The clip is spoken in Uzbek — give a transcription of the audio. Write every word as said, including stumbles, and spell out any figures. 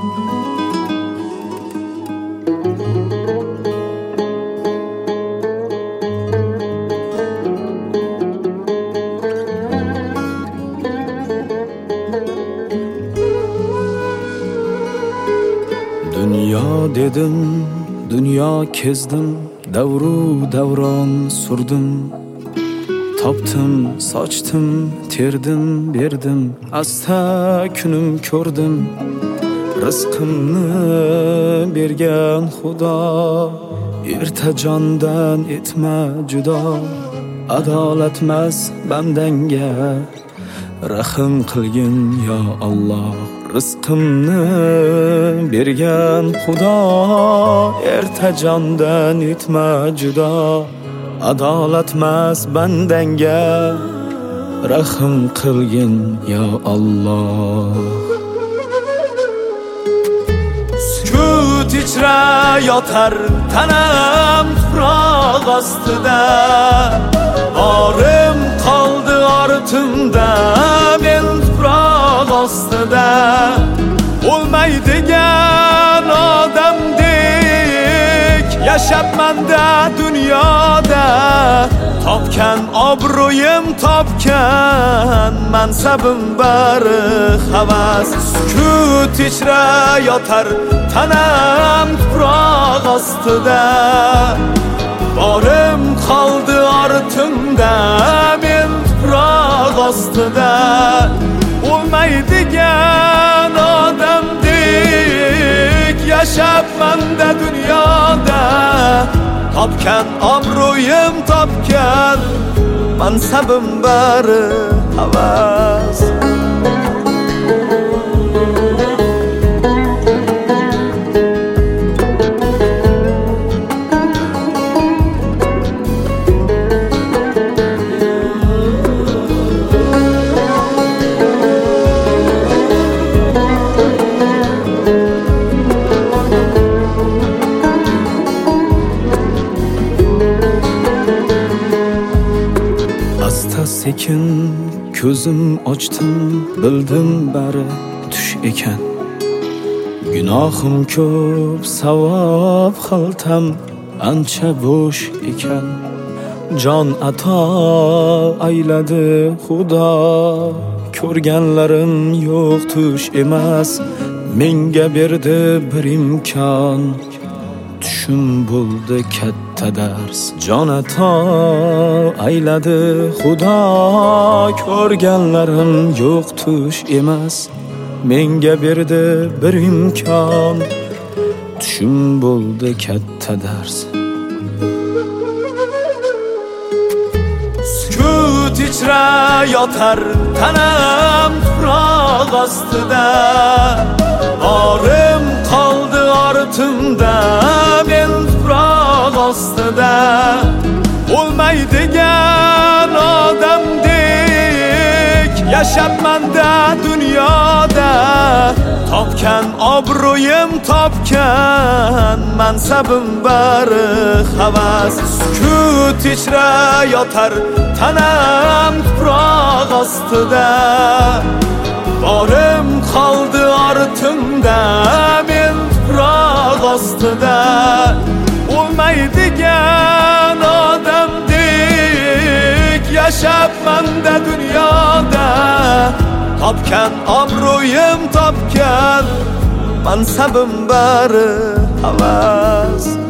Dünya dedim, dünya kezdim, davru davron surdim. Toptim, sochdim, terdim, berdim, asta kunim ko'rdim. Rizqimni bergan Xudo, erta jondan etma judo. Adolatmas bandanga, rahim qilgin yo Alloh. Rizqimni bergan Xudo, erta jondan etma judo. Adolatmas bandanga, rahim qilgin yo Alloh. Sukut ichra yotar tanam tuproq ostida. Orim qoldi ortimda, men tuproq ostida. O'lmaydigan odamdek yashab-manda dunyoda. Topgan obro'yim, topgan mansabim bari havas. Sukut ichra yotar tanam tuproq ostida. Borim qoldi ortimda, men tuproq ostida. O'lmaydigan odamdek yashab-manda dunyoda. Topgan obro'yim, topgan mansabim bari havas. Sekin ko'zim ochdim, bildim bari tush ekan. Gunohim ko'p, savob xaltam ancha bo'sh ekan. Jon ato ayladi Xudo, ko'rganlarim yo'q tush emas. Menga berdi bir imkon, tushim bo'ldi katta dars. Jon ato ayladi Xudo, ko'rganlarim yo'q tush emas. Menga berdi bir imkon, tushim bo'ldi katta dars. Sukut ichra yotar tanam tuproq ostida. Orim qoldi ortimda, men tuproq ostida. O'lmaydigan odamdek yashab-manda dunyoda. Topgan obro'yim, topgan mansabim bari havas. Sukut ichra yotar tanam tuproq ostida. Borim qoldi ortimda, men tuproq ostida. O'lmaydigan odamdek yashab-manda dunyoda. Topgan obro'yim, topgan mansabim bari havas.